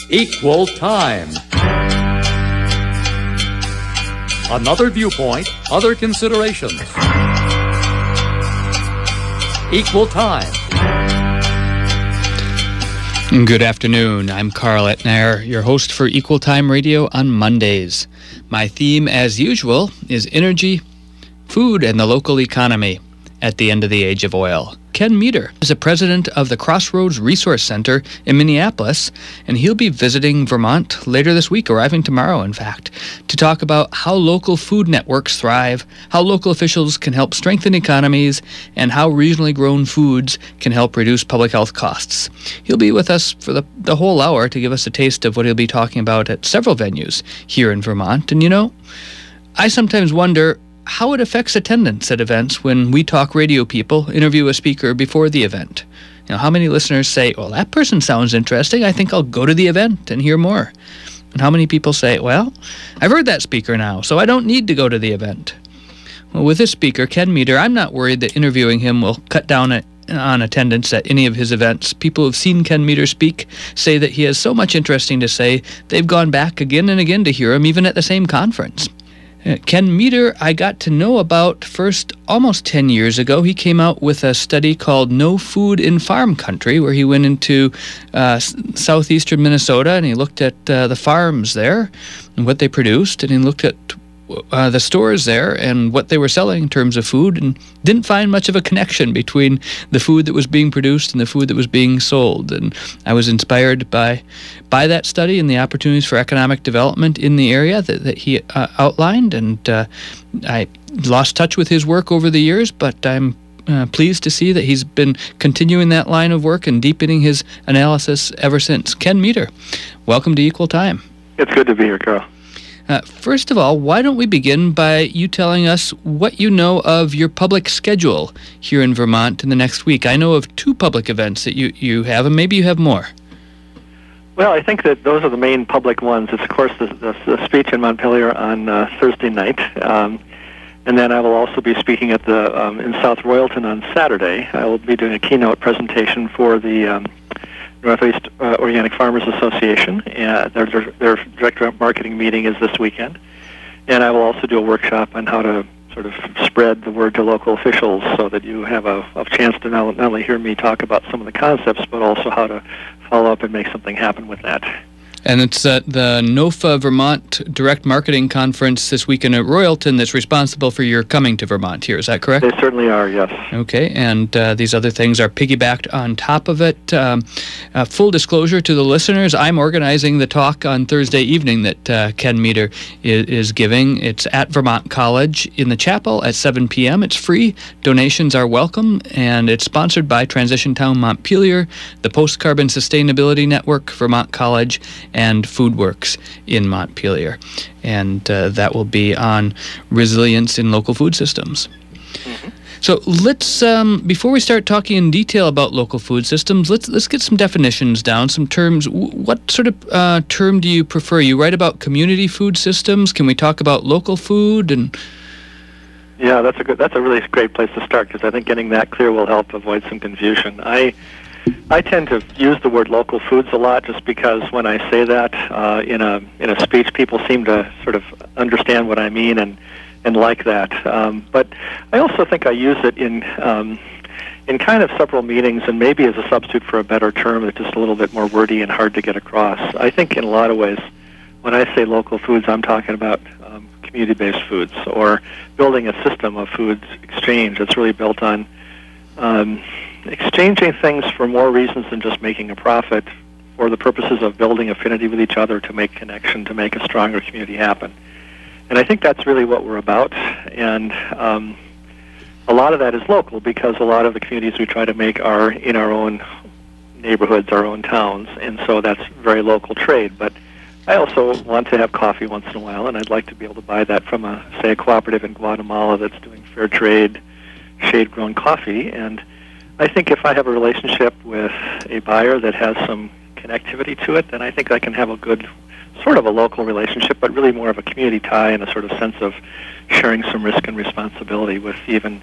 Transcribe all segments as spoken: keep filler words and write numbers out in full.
Equal Time. Another viewpoint, other considerations. Equal Time. Good afternoon. I'm Carl Etnair, your host for Equal Time Radio on Mondays. My theme, as usual, is energy, food, and the local economy at the end of the age of oil. Ken Meter is the president of the Crossroads Resource Center in Minneapolis, and he'll be visiting Vermont later this week, arriving tomorrow, in fact, to talk about how local food networks thrive, how local officials can help strengthen economies, and how regionally grown foods can help reduce public health costs. He'll be with us for the, the whole hour to give us a taste of what he'll be talking about at several venues here in Vermont. And you know, I sometimes wonder how it affects attendance at events when we talk radio people interview a speaker before the event. You know, how many listeners say, well, that person sounds interesting, I think I'll go to the event and hear more. And how many people say, well, I've heard that speaker now, so I don't need to go to the event. Well, with this speaker, Ken Meter, I'm not worried that interviewing him will cut down a, on attendance at any of his events. People who've seen Ken Meter speak say that he has so much interesting to say, they've gone back again and again to hear him, even at the same conference. Ken Meter, I got to know about first almost ten years ago. He came out with a study called No Food in Farm Country, where he went into uh, southeastern Minnesota and he looked at uh, the farms there and what they produced, and he looked at uh, the stores there and what they were selling in terms of food, and didn't find much of a connection between the food that was being produced and the food that was being sold. And I was inspired by by that study and the opportunities for economic development in the area that, that he uh, outlined. And uh, I lost touch with his work over the years, but I'm uh, pleased to see that he's been continuing that line of work and deepening his analysis ever since. Ken Meter, welcome to Equal Time. It's good to be here, Carl. Uh, first of all, why don't we begin by you telling us what you know of your public schedule here in Vermont in the next week? I know of two public events that you, you have, and maybe you have more. Well, I think that those are the main public ones. It's, of course, the, the, the speech in Montpelier on uh, Thursday night, um, and then I will also be speaking at the um, in South Royalton on Saturday. I will be doing a keynote presentation for the um, Northeast uh, Organic Farmers Association. Uh, their, their, their director of marketing meeting is this weekend. And I will also do a workshop on how to sort of spread the word to local officials so that you have a, a chance to not, not only hear me talk about some of the concepts, but also how to follow up and make something happen with that. And it's at the NOFA Vermont Direct Marketing Conference this weekend at Royalton that's responsible for your coming to Vermont here. Is that correct? They certainly are, yes. Okay, and uh, these other things are piggybacked on top of it. Um, uh, full disclosure to the listeners, I'm organizing the talk on Thursday evening that uh, Ken Meter is, is giving. It's at Vermont College in the chapel at seven p.m. It's free. Donations are welcome, and it's sponsored by Transition Town Montpelier, the Post Carbon Sustainability Network, Vermont College, and FoodWorks in Montpelier. And uh, that will be on resilience in local food systems. Mm-hmm. So let's, um, before we start talking in detail about local food systems, let's let's get some definitions down, some terms. What sort of uh, term do you prefer? You write about community food systems. Can we talk about local food? And yeah, that's a good. That's a really great place to start, because I think getting that clear will help avoid some confusion. I. I tend to use the word local foods a lot, just because when I say that uh, in a in a speech, people seem to sort of understand what I mean and, and like that. Um, but I also think I use it in um, in kind of several meetings, and maybe as a substitute for a better term that's just a little bit more wordy and hard to get across. I think in a lot of ways, when I say local foods, I'm talking about um, community-based foods, or building a system of foods exchange that's really built on Um, exchanging things for more reasons than just making a profit, for the purposes of building affinity with each other, to make connection, to make a stronger community happen. And I think that's really what we're about. And um, a lot of that is local, because a lot of the communities we try to make are in our own neighborhoods, our own towns, and so that's very local trade. But I also want to have coffee once in a while, and I'd like to be able to buy that from, a, say, a cooperative in Guatemala that's doing fair trade, shade-grown coffee. And I think if I have a relationship with a buyer that has some connectivity to it, then I think I can have a good sort of a local relationship, but really more of a community tie and a sort of sense of sharing some risk and responsibility with even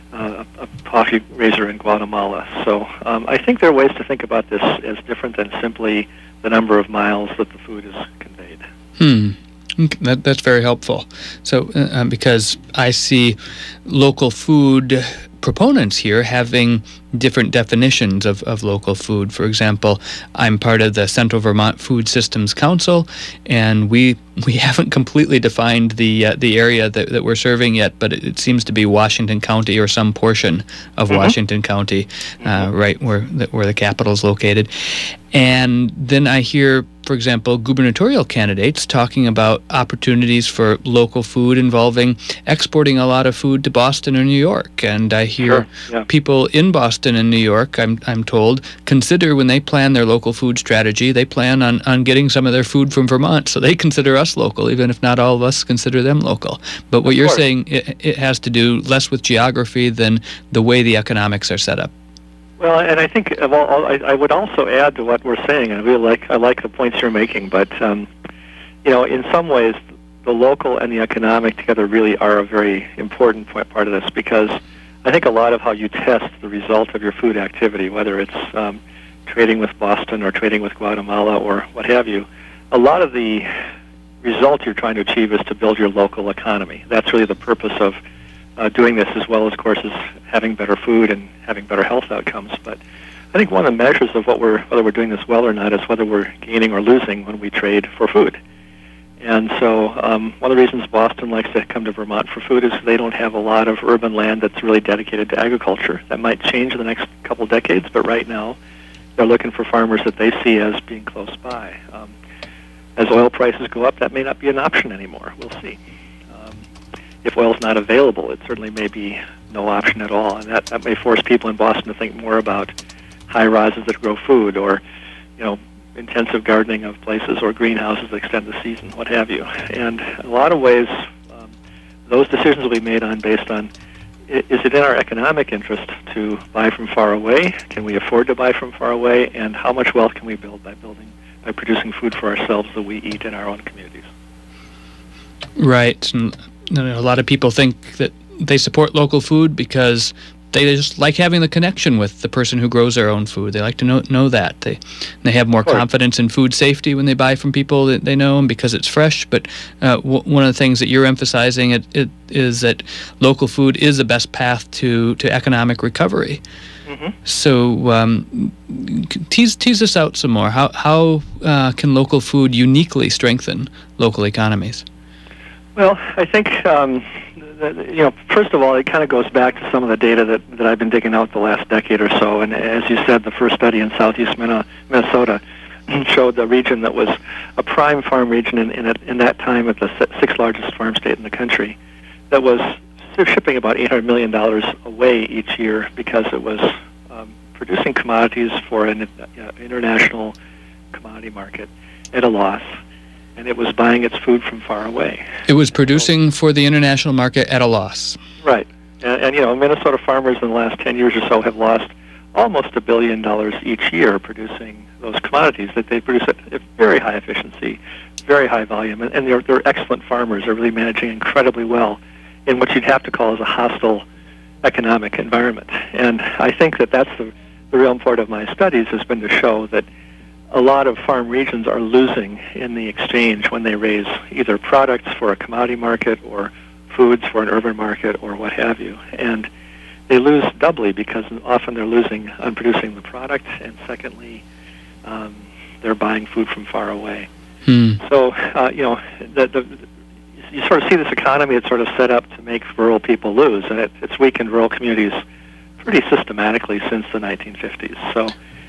uh, a, a coffee raiser in Guatemala. So um, I think there are ways to think about this as different than simply the number of miles that the food is conveyed. Hmm. That, that's very helpful. So, uh, because I see local food proponents here having different definitions of, of local food. For example, I'm part of the Central Vermont Food Systems Council, and we we haven't completely defined the uh, the area that, that we're serving yet, but it, it seems to be Washington County or some portion of mm-hmm. Washington County, uh, mm-hmm. right where the, where the capital is located. And then I hear, for example, gubernatorial candidates talking about opportunities for local food involving exporting a lot of food to Boston or New York. And I hear sure. yeah. people in Boston and New York, I'm I'm told, consider when they plan their local food strategy, they plan on, on getting some of their food from Vermont. So they consider us local, even if not all of us consider them local. But what of you're course. saying, it, it has to do less with geography than the way the economics are set up. Well, and I think of all, I, I would also add to what we're saying. I really like I like the points you're making, but um, you know, in some ways, the local and the economic together really are a very important part of this, because I think a lot of how you test the result of your food activity, whether it's um, trading with Boston or trading with Guatemala or what have you, a lot of the result you're trying to achieve is to build your local economy. That's really the purpose of Uh, doing this, as well as, of course, as having better food and having better health outcomes. But I think one of the measures of what we're, whether we're doing this well or not, is whether we're gaining or losing when we trade for food. And so um, one of the reasons Boston likes to come to Vermont for food is they don't have a lot of urban land that's really dedicated to agriculture. That might change in the next couple of decades, but right now they're looking for farmers that they see as being close by. Um, as oil prices go up, that may not be an option anymore. We'll see. If oil's not available, it certainly may be no option at all, and that, that may force people in Boston to think more about high-rises that grow food, or, you know, intensive gardening of places, or greenhouses that extend the season, what have you. And in a lot of ways, um, those decisions will be made on based on, is it in our economic interest to buy from far away? Can we afford to buy from far away? And how much wealth can we build by building, by producing food for ourselves that we eat in our own communities? Right. And a lot of people think that they support local food because they just like having the connection with the person who grows their own food. They like to know know that. They they have more confidence in food safety when they buy from people that they know and because it's fresh. But uh, w- one of the things that you're emphasizing it, it is that local food is the best path to, to economic recovery. Mm-hmm. So um, tease tease us out some more. How, how uh, can local food uniquely strengthen local economies? Well, I think, um, that, you know, first of all, it kind of goes back to some of the data that, that I've been digging out the last decade or so. And as you said, the first study in southeast Minnesota showed the region that was a prime farm region in, in, in that time at the sixth largest farm state in the country that was shipping about eight hundred million dollars away each year because it was um, producing commodities for an uh, international commodity market at a loss. And it was buying its food from far away. It was producing for the international market at a loss. Right. And, and, you know, Minnesota farmers in the last ten years or so have lost almost a billion dollars each year producing those commodities that they produce at very high efficiency, very high volume. And, and they're, they're excellent farmers. They're really managing incredibly well in what you'd have to call as a hostile economic environment. And I think that that's the, the real important of my studies has been to show that a lot of farm regions are losing in the exchange when they raise either products for a commodity market or foods for an urban market or what have you. And they lose doubly because often they're losing on producing the product, and secondly, um, they're buying food from far away. Hmm. So, uh, you know, the, the, you sort of see this economy that's sort of set up to make rural people lose, and it, it's weakened rural communities pretty systematically since the nineteen fifties. So,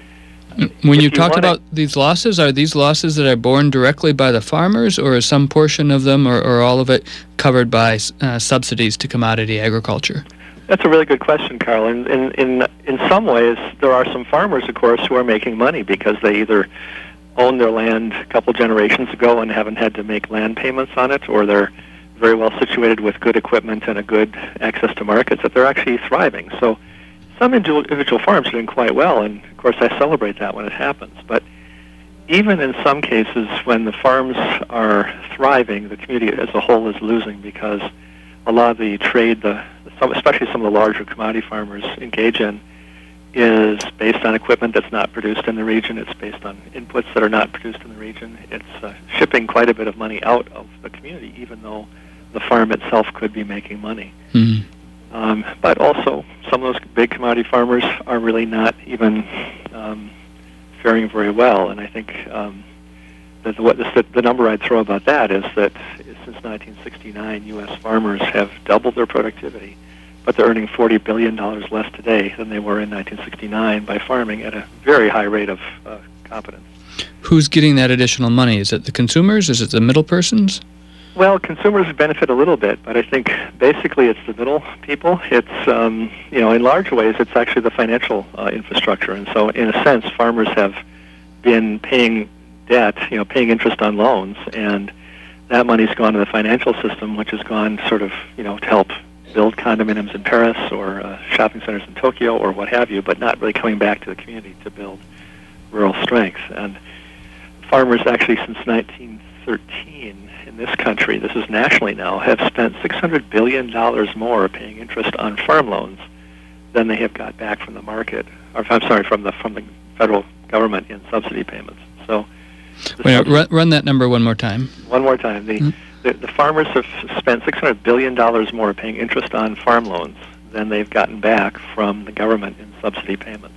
when you, you talked wanna, about these losses, are these losses that are borne directly by the farmers, or is some portion of them, or, or all of it, covered by uh, subsidies to commodity agriculture? That's a really good question, Carl. In, in in in some ways, there are some farmers, of course, who are making money because they either own their land a couple generations ago and haven't had to make land payments on it, or they're very well situated with good equipment and a good access to markets, that they're actually thriving. So some individual farms are doing quite well, and of course I celebrate that when it happens. But even in some cases when the farms are thriving, the community as a whole is losing because a lot of the trade, the some, especially some of the larger commodity farmers engage in, is based on equipment that's not produced in the region. It's based on inputs that are not produced in the region. It's uh, shipping quite a bit of money out of the community, even though the farm itself could be making money. Mm-hmm. Um, but also, some of those big commodity farmers are really not even um, faring very well. And I think um, that the, what the, the number I'd throw about that is that since nineteen sixty-nine, U S farmers have doubled their productivity, but they're earning forty billion dollars less today than they were in nineteen sixty-nine by farming at a very high rate of uh, competence. Who's getting that additional money? Is it the consumers? Is it the middle persons? Well, consumers benefit a little bit, but I think basically it's the middle people. It's, um, you know, in large ways, it's actually the financial uh, infrastructure. And so, in a sense, farmers have been paying debt, you know, paying interest on loans, and that money's gone to the financial system, which has gone sort of, you know, to help build condominiums in Paris or uh, shopping centers in Tokyo or what have you, but not really coming back to the community to build rural strength. And farmers actually since nineteen thirteen in this country, this is nationally now, have spent six hundred billion dollars more paying interest on farm loans than they have got back from the market, or I'm sorry, from the from the federal government in subsidy payments. So, Wait, run, run that number one more time. One more time. The, mm-hmm. the, the farmers have spent six hundred billion dollars more paying interest on farm loans than they've gotten back from the government in subsidy payments.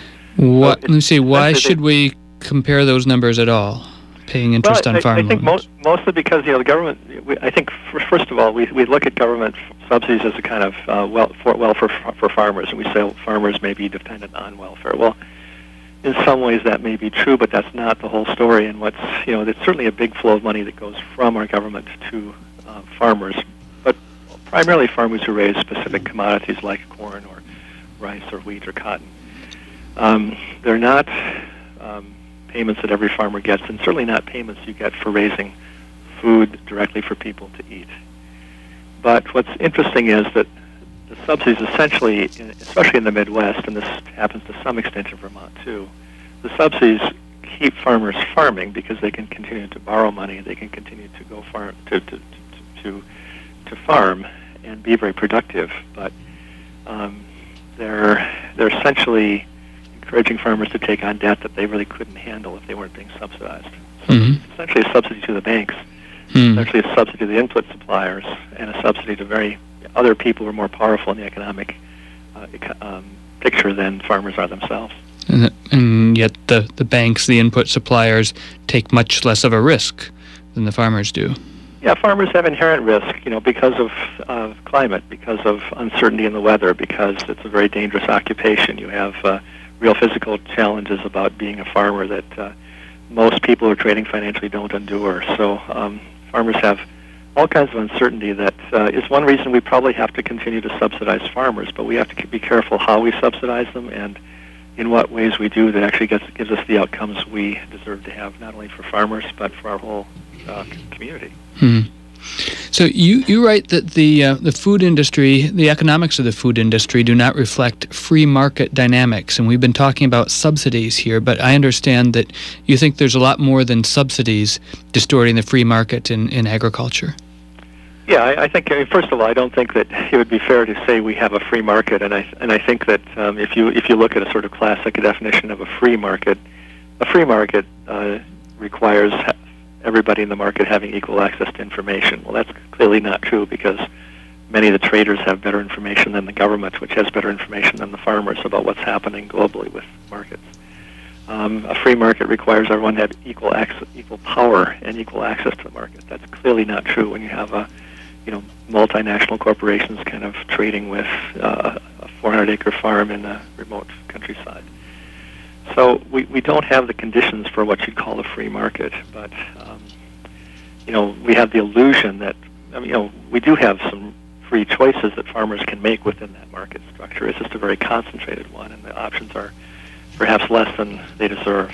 What? So let me see. Why should they, we compare those numbers at all? Paying interest well, on I, farm I think loans? Mo- mostly because, you know, the government, we, I think, for, first of all, we, we look at government subsidies as a kind of uh, well for, well for, for farmers, and we say well, farmers may be dependent on welfare. Well, in some ways that may be true, but that's not the whole story. And what's, you know, there's certainly a big flow of money that goes from our government to uh, farmers, but primarily farmers who raise specific commodities like corn or rice or wheat or cotton. Um, they're not um, payments that every farmer gets, and certainly not payments you get for raising food directly for people to eat. But what's interesting is that the subsidies essentially, especially in the Midwest, and this happens to some extent in Vermont too, the subsidies keep farmers farming because they can continue to borrow money, they can continue to go farm to to to, to farm and be very productive. But um, they're they're essentially encouraging farmers to take on debt that they really couldn't handle if they weren't being subsidized. So mm-hmm. it's essentially a subsidy to the banks, mm. essentially a subsidy to the input suppliers, and a subsidy to very other people who are more powerful in the economic uh, um, picture than farmers are themselves. And, and yet the, the banks, the input suppliers, take much less of a risk than the farmers do. Yeah, farmers have inherent risk, you know, because of uh, climate, because of uncertainty in the weather, because it's a very dangerous occupation. You have uh, real physical challenges about being a farmer that uh, most people who are trading financially don't endure. So um, farmers have all kinds of uncertainty that uh, is one reason we probably have to continue to subsidize farmers, but we have to be careful how we subsidize them and in what ways we do that actually gets, gives us the outcomes we deserve to have, not only for farmers, but for our whole uh, community. Hmm. So you, you write that the uh, the food industry, the economics of the food industry do not reflect free market dynamics, and we've been talking about subsidies here, but I understand that you think there's a lot more than subsidies distorting the free market in, in agriculture. Yeah, I, I think, I mean, first of all, I don't think that it would be fair to say we have a free market, and I and I think that um, if you if you look at a sort of classic definition of a free market, a free market uh, requires everybody in the market having equal access to information. Well, that's clearly not true because many of the traders have better information than the government, which has better information than the farmers about what's happening globally with markets. Um, a free market requires everyone to have equal access, equal power and equal access to the market. That's clearly not true when you have a, you know, multinational corporations kind of trading with uh, a four hundred acre farm in a remote countryside. So we, we don't have the conditions for what you'd call a free market, but um, you know, we have the illusion that, I mean, you know, we do have some free choices that farmers can make within that market structure. It's just a very concentrated one, and the options are perhaps less than they deserve.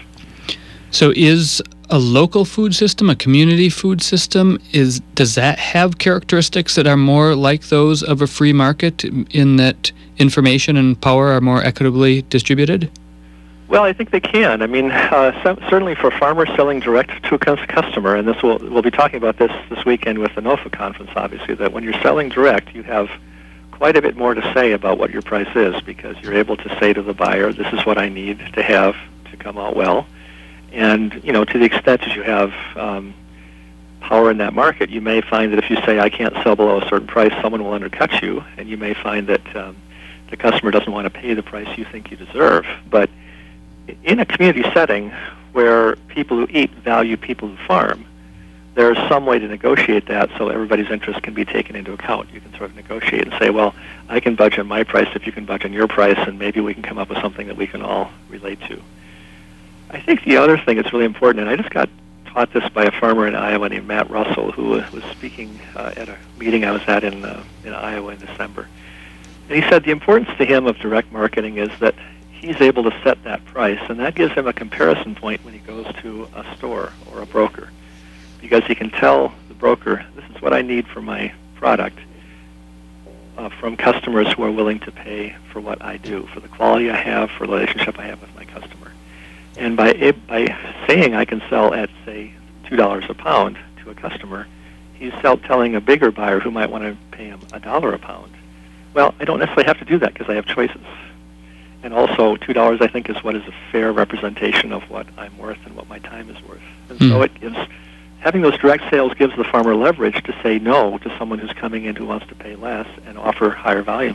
So is a local food system, a community food system, is does that have characteristics that are more like those of a free market in that information and power are more equitably distributed? Well, I think they can. I mean, uh, so, certainly for farmers selling direct to a cus- customer, and this will we'll be talking about this this weekend with the NOFA conference, obviously, that when you're selling direct, you have quite a bit more to say about what your price is, because you're able to say to the buyer, this is what I need to have to come out well. And, you know, to the extent that you have um, power in that market, you may find that if you say, I can't sell below a certain price, someone will undercut you, and you may find that um, the customer doesn't want to pay the price you think you deserve. But in a community setting where people who eat value people who farm, there's some way to negotiate that so everybody's interest can be taken into account. You can sort of negotiate and say, well, I can budge on my price if you can budge on your price, and maybe we can come up with something that we can all relate to. I think the other thing that's really important, and I just got taught this by a farmer in Iowa named Matt Russell, who was speaking uh, at a meeting I was at in, uh, in Iowa in December. And he said the importance to him of direct marketing is that he's able to set that price, and that gives him a comparison point when he goes to a store or a broker, because he can tell the broker, this is what I need for my product, uh, from customers who are willing to pay for what I do, for the quality I have, for the relationship I have with my customer. And by by saying I can sell at, say, two dollars a pound to a customer, he's sell, telling a bigger buyer who might want to pay him a dollar a pound, well, I don't necessarily have to do that because I have choices. And also, two dollars, I think, is what is a fair representation of what I'm worth and what my time is worth. And mm. so it gives, having those direct sales gives the farmer leverage to say no to someone who's coming in who wants to pay less and offer higher volume.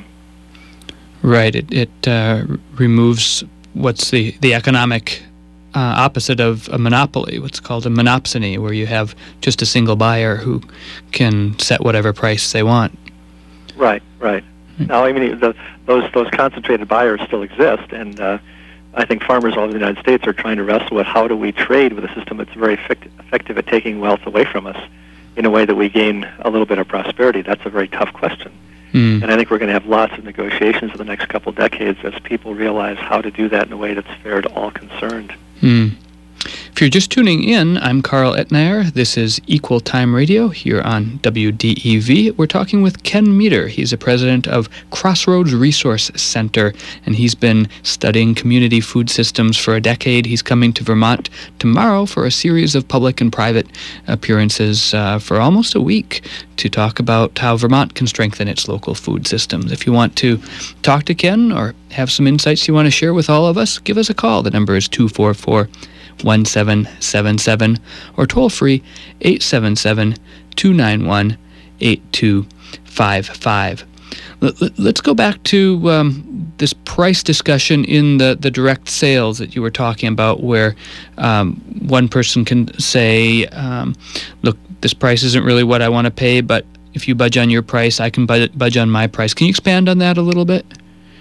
Right. It, it uh, removes what's the, the economic uh, opposite of a monopoly, what's called a monopsony, where you have just a single buyer who can set whatever price they want. Right, right. Now, I mean, the, those those concentrated buyers still exist, and uh, I think farmers all over the United States are trying to wrestle with how do we trade with a system that's very effective, effective at taking wealth away from us in a way that we gain a little bit of prosperity. That's a very tough question. Mm. And I think we're going to have lots of negotiations in the next couple decades as people realize how to do that in a way that's fair to all concerned. Mm. If you're just tuning in, I'm Carl Etnayer. This is Equal Time Radio here on W D E V. We're talking with Ken Meter. He's the president of Crossroads Resource Center, and he's been studying community food systems for a decade. He's coming to Vermont tomorrow for a series of public and private appearances uh, for almost a week to talk about how Vermont can strengthen its local food systems. If you want to talk to Ken or have some insights you want to share with all of us, give us a call. The number is two four four, one seven seven seven or toll free eight seven seven, two nine one, eight two five five. Let's go back to um, this price discussion in the, the direct sales that you were talking about, where um, one person can say, um, look, this price isn't really what I want to pay, but if you budge on your price, I can budge, budge on my price. Can you expand on that a little bit?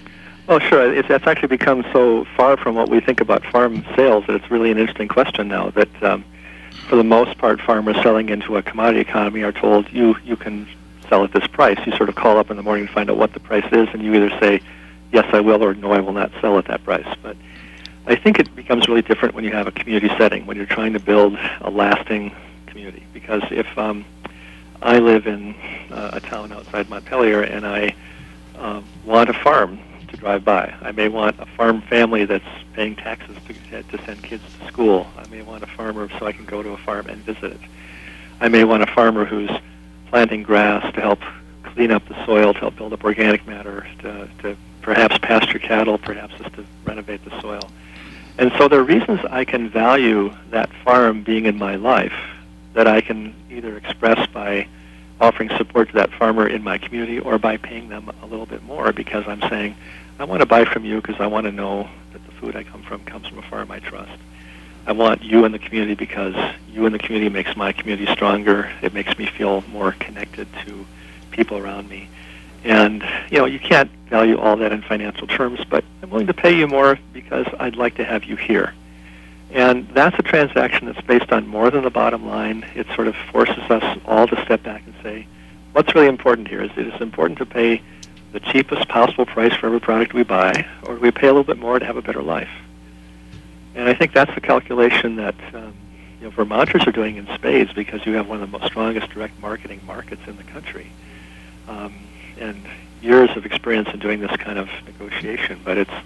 Oh, sure. It's, it's actually become so far from what we think about farm sales that it's really an interesting question now that, um, for the most part, farmers selling into a commodity economy are told, you, you can sell at this price. You sort of call up in the morning to find out what the price is, and you either say, yes, I will, or no, I will not sell at that price. But I think it becomes really different when you have a community setting, when you're trying to build a lasting community. Because if um, I live in uh, a town outside Montpelier and I uh, want a farm to drive by. I may want a farm family that's paying taxes to, to send kids to school. I may want a farmer so I can go to a farm and visit it. I may want a farmer who's planting grass to help clean up the soil, to help build up organic matter, to, to perhaps pasture cattle, perhaps just to renovate the soil. And so there are reasons I can value that farm being in my life that I can either express by offering support to that farmer in my community or by paying them a little bit more, because I'm saying, I want to buy from you because I want to know that the food I come from comes from a farm I trust. I want you in the community because you in the community makes my community stronger. It makes me feel more connected to people around me. And, you know, you can't value all that in financial terms, but I'm willing to pay you more because I'd like to have you here. And that's a transaction that's based on more than the bottom line. It sort of forces us all to step back and say, what's really important here? Is it is important to pay the cheapest possible price for every product we buy, or do we pay a little bit more to have a better life? And I think that's the calculation that um, you know, Vermonters are doing in spades, because you have one of the most strongest direct marketing markets in the country. Um, and years of experience in doing this kind of negotiation, but it's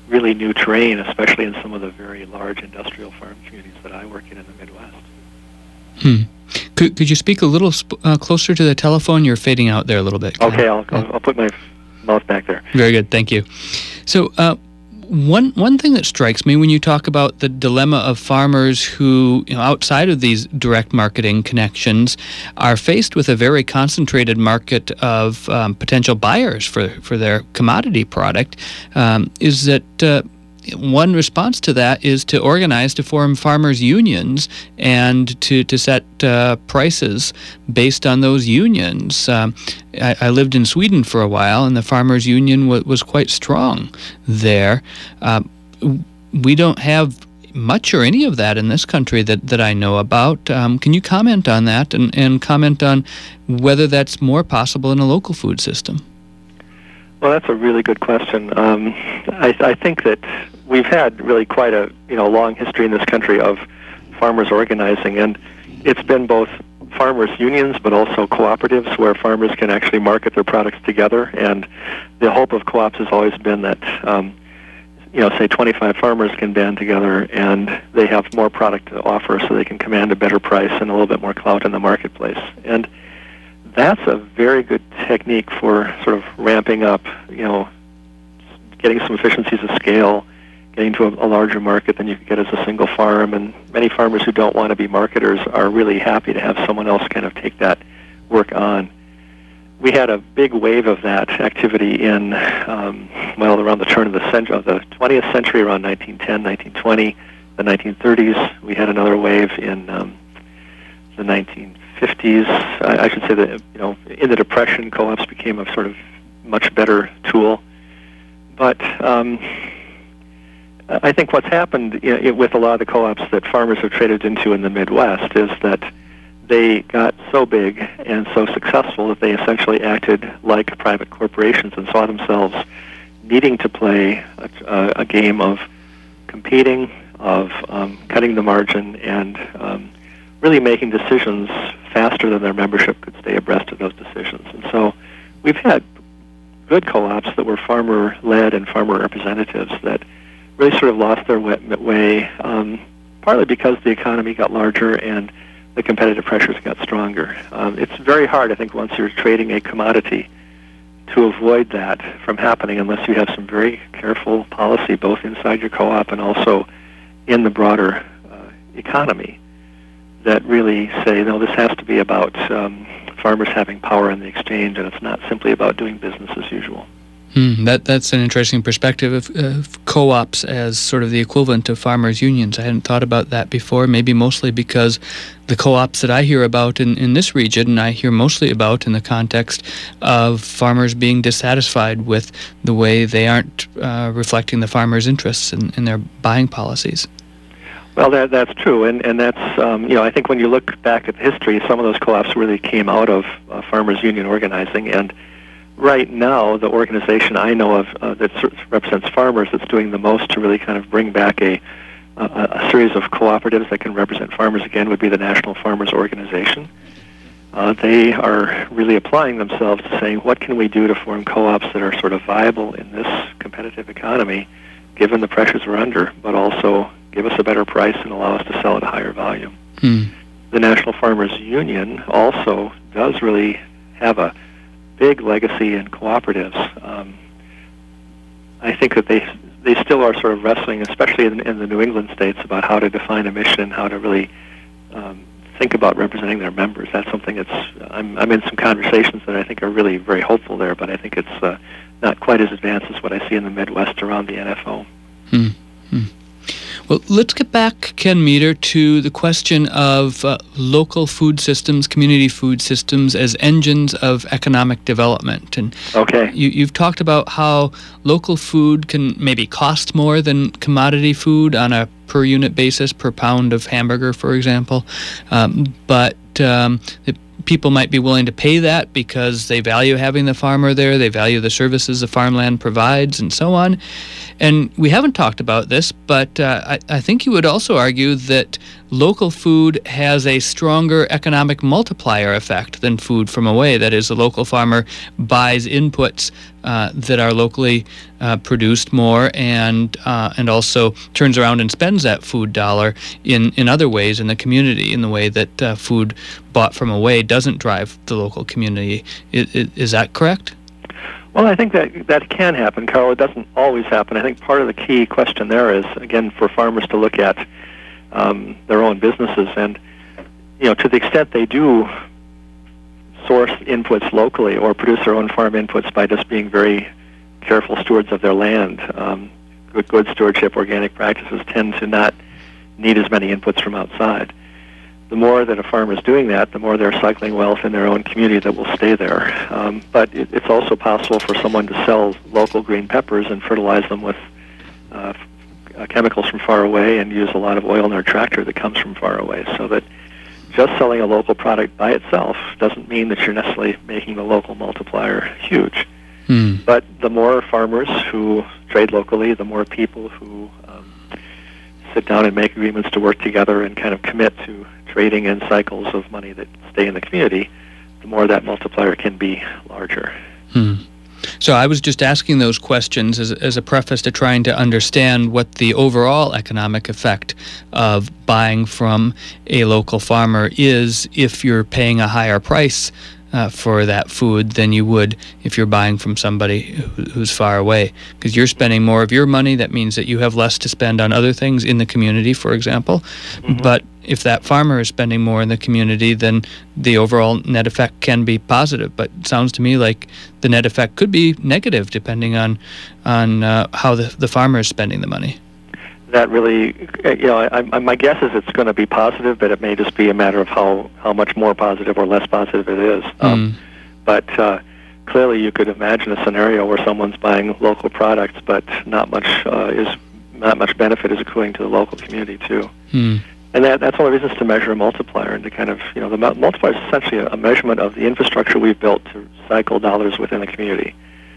really new terrain, especially in some of the very large industrial farm communities that I work in in the Midwest. Hmm. Could could you speak a little sp- uh, closer to the telephone? You're fading out there a little bit. Ken. Okay, I'll, I'll I'll put my mouth back there. Very good, thank you. So, uh, one one thing that strikes me when you talk about the dilemma of farmers who, you know, outside of these direct marketing connections, are faced with a very concentrated market of um, potential buyers for for their commodity product, um, is that. Uh, One response to that is to organize to form farmers' unions and to, to set uh, prices based on those unions. Um, I, I lived in Sweden for a while, and the farmers' union w- was quite strong there. Uh, we don't have much or any of that in this country that, that I know about. Um, can you comment on that and, and comment on whether that's more possible in a local food system? Well, that's a really good question. Um, I, I think that we've had really quite a you know long history in this country of farmers organizing, and it's been both farmers unions but also cooperatives where farmers can actually market their products together. And the hope of co-ops has always been that um, you know say twenty-five farmers can band together and they have more product to offer, so they can command a better price and a little bit more clout in the marketplace. And that's a very good technique for sort of ramping up, you know, getting some efficiencies of scale, getting to a, a larger market than you could get as a single farm. And many farmers who don't want to be marketers are really happy to have someone else kind of take that work on. We had a big wave of that activity in, um, well, around the turn of the, cent- of the twentieth century, around nineteen ten, nineteen twenty, the nineteen thirties. We had another wave in um, the nineteen fifties. I, I should say that, you know, in the Depression, co-ops became a sort of much better tool. But um, I think what's happened you know, with a lot of the co-ops that farmers have traded into in the Midwest is that they got so big and so successful that they essentially acted like private corporations and saw themselves needing to play a, a game of competing, of um, cutting the margin, and um, really making decisions faster than their membership could stay abreast of those decisions. And so we've had good co-ops that were farmer-led and farmer representatives that really sort of lost their way, um, partly because the economy got larger and the competitive pressures got stronger. Um, it's very hard, I think, once you're trading a commodity to avoid that from happening unless you have some very careful policy both inside your co-op and also in the broader uh, economy that really say, no, this has to be about um, farmers having power in the exchange, and it's not simply about doing business as usual. Hmm, that that's an interesting perspective of, of co-ops as sort of the equivalent of farmers' unions. I hadn't thought about that before, maybe mostly because the co-ops that I hear about in, in this region, and I hear mostly about in the context of farmers being dissatisfied with the way they aren't uh, reflecting the farmers' interests in, in their buying policies. Well, that, that's true, and and that's um, you know I think when you look back at history, some of those co-ops really came out of uh, farmers' union organizing, and right now the organization I know of uh, that represents farmers that's doing the most to really kind of bring back a a, a series of cooperatives that can represent farmers again would be the National Farmers Organization. Uh, they are really applying themselves to saying, what can we do to form co-ops that are sort of viable in this competitive economy, given the pressures we're under, but also give us a better price and allow us to sell at a higher volume. Hmm. The National Farmers Union also does really have a big legacy in cooperatives. Um, I think that they they still are sort of wrestling, especially in, in the New England states, about how to define a mission, how to really um, think about representing their members. That's something that's, I'm, I'm in some conversations that I think are really very hopeful there, but I think it's uh, not quite as advanced as what I see in the Midwest around the N F O. Hmm. Hmm. Well, let's get back, Ken Meter, to the question of uh, local food systems, community food systems as engines of economic development. And okay. you, you've talked about how local food can maybe cost more than commodity food on a per unit basis, per pound of hamburger, for example. Um, but um, it, people might be willing to pay that because they value having the farmer there, they value the services the farmland provides, and so on. And we haven't talked about this, but uh, I, I think you would also argue that local food has a stronger economic multiplier effect than food from away. That is, the local farmer buys inputs uh, that are locally uh, produced more, and uh, and also turns around and spends that food dollar in, in other ways in the community, in the way that uh, food bought from away doesn't drive the local community. Is, is that correct? Well, I think that that can happen, Carl. It doesn't always happen. I think part of the key question there is, again, for farmers to look at um, their own businesses, and you know, to the extent they do source inputs locally or produce their own farm inputs by just being very careful stewards of their land. Um, good, good stewardship, organic practices tend to not need as many inputs from outside. The more that a farmer is doing that, the more they're cycling wealth in their own community that will stay there. Um, but it, it's also possible for someone to sell local green peppers and fertilize them with uh, uh, chemicals from far away and use a lot of oil in their tractor that comes from far away. So that just selling a local product by itself doesn't mean that you're necessarily making the local multiplier huge. Hmm. But the more farmers who trade locally, the more people who um, sit down and make agreements to work together and kind of commit to trading in cycles of money that stay in the community, the more that multiplier can be larger. Hmm. So I was just asking those questions as, as a preface to trying to understand what the overall economic effect of buying from a local farmer is if you're paying a higher price Uh, for that food than you would if you're buying from somebody who, who's far away. Because you're spending more of your money, that means that you have less to spend on other things in the community, for example. Mm-hmm. But if that farmer is spending more in the community, then the overall net effect can be positive. But it sounds to me like the net effect could be negative depending on on uh, how the, the farmer is spending the money. That really, you know, I, I, my guess is it's going to be positive, but it may just be a matter of how, how much more positive or less positive it is. Mm. Um, but uh, clearly you could imagine a scenario where someone's buying local products, but not much uh, is not much benefit is accruing to the local community too. Mm. And that, that's one of the reasons to measure a multiplier and to kind of, you know, the multiplier is essentially a, a measurement of the infrastructure we've built to cycle dollars within the community.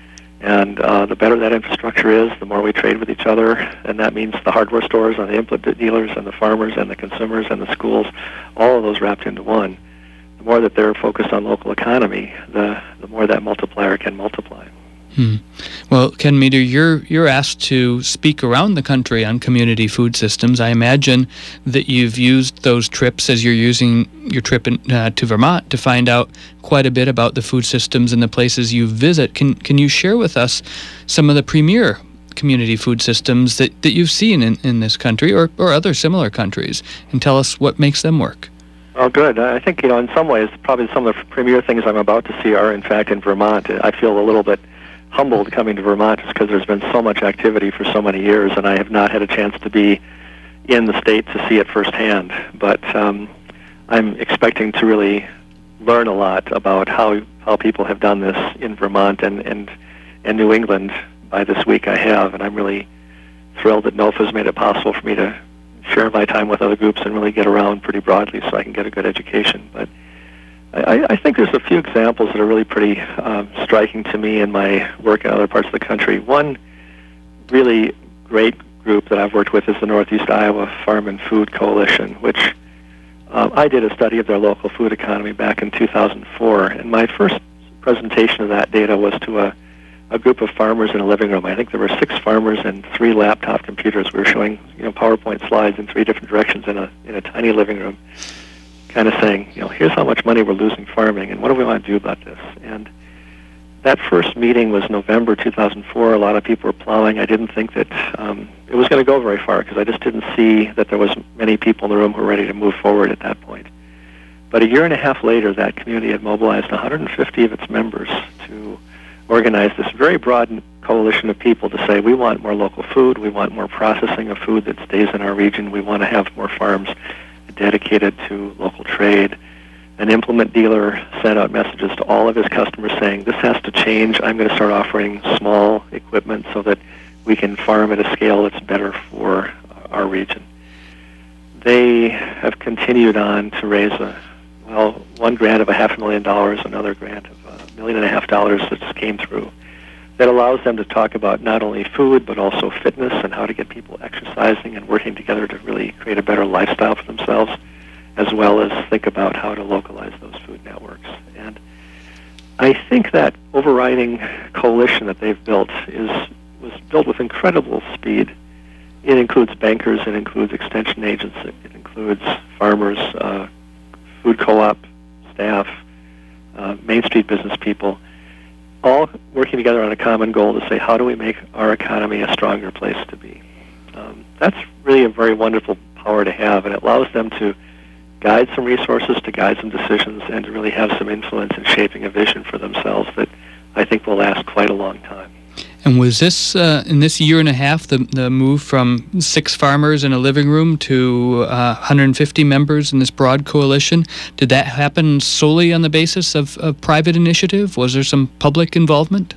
And uh, the better that infrastructure is, the more we trade with each other, and that means the hardware stores and the input dealers and the farmers and the consumers and the schools, all of those wrapped into one. The more that they're focused on local economy, the the more that multiplier can multiply. Hmm. Well, Ken Meter, you're you're asked to speak around the country on community food systems. I imagine that you've used those trips as you're using your trip in, uh, to Vermont to find out quite a bit about the food systems and the places you visit. Can can you share with us some of the premier community food systems that, that you've seen in, in this country or, or other similar countries, and tell us what makes them work? Oh, good. I think, you know, in some ways, probably some of the premier things I'm about to see are, in fact, in Vermont. I feel a little bit humbled coming to Vermont just because there's been so much activity for so many years, and I have not had a chance to be in the state to see it firsthand. But um, I'm expecting to really learn a lot about how how people have done this in Vermont and, and, and New England by this week I have, and I'm really thrilled that N O F A has made it possible for me to share my time with other groups and really get around pretty broadly so I can get a good education. But I, I think there's a few examples that are really pretty um, striking to me in my work in other parts of the country. One really great group that I've worked with is the Northeast Iowa Farm and Food Coalition, which um, I did a study of their local food economy back in two thousand four, and my first presentation of that data was to a, a group of farmers in a living room. I think there were six farmers and three laptop computers. We were showing, you know, PowerPoint slides in three different directions in a in a tiny living room, kind of saying, you know, here's how much money we're losing farming, and what do we want to do about this? And that first meeting was November two thousand four. A lot of people were plowing. I didn't think that um, it was going to go very far because I just didn't see that there was many people in the room who were ready to move forward at that point. But a year and a half later, that community had mobilized one hundred fifty of its members to organize this very broad coalition of people to say, we want more local food, we want more processing of food that stays in our region, we want to have more farms dedicated to local trade. An implement dealer sent out messages to all of his customers saying, this has to change. I'm going to start offering small equipment so that we can farm at a scale that's better for our region. They have continued on to raise a, well, one grant of a half a million dollars, another grant of a million and a half dollars that just came through that allows them to talk about not only food but also fitness and how to get people exercising and working together to really create a better lifestyle for themselves, as well as think about how to localize those food networks. And I think that overriding coalition that they've built is was built with incredible speed. It includes bankers, it includes extension agents, it, it includes farmers, uh, food co-op staff, uh, Main Street business people, all working together on a common goal to say, how do we make our economy a stronger place to be? Um, that's really a very wonderful power to have, and it allows them to guide some resources, to guide some decisions, and to really have some influence in shaping a vision for themselves that I think will last quite a long time. And was this, uh, in this year and a half, the, the move from six farmers in a living room to uh, one hundred fifty members in this broad coalition, did that happen solely on the basis of, of private initiative? Was there some public involvement?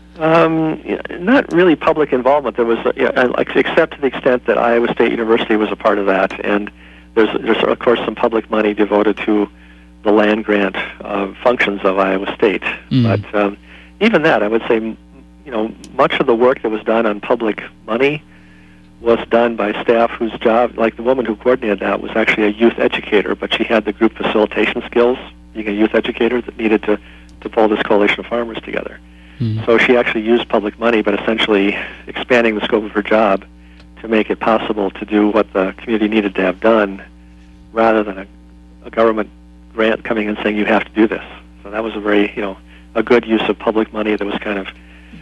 Um, not really public involvement. There was, uh, yeah, except to the extent that Iowa State University was a part of that, and there's, there's of course, some public money devoted to the land grant uh, functions of Iowa State. Mm. But um, even that, I would say, you know, much of the work that was done on public money was done by staff whose job, like the woman who coordinated that, was actually a youth educator, but she had the group facilitation skills, being a youth educator, that needed to, to pull this coalition of farmers together. Mm. So she actually used public money, but essentially expanding the scope of her job to make it possible to do what the community needed to have done, rather than a, a government grant coming and saying you have to do this. So that was a very, you know, a good use of public money that was kind of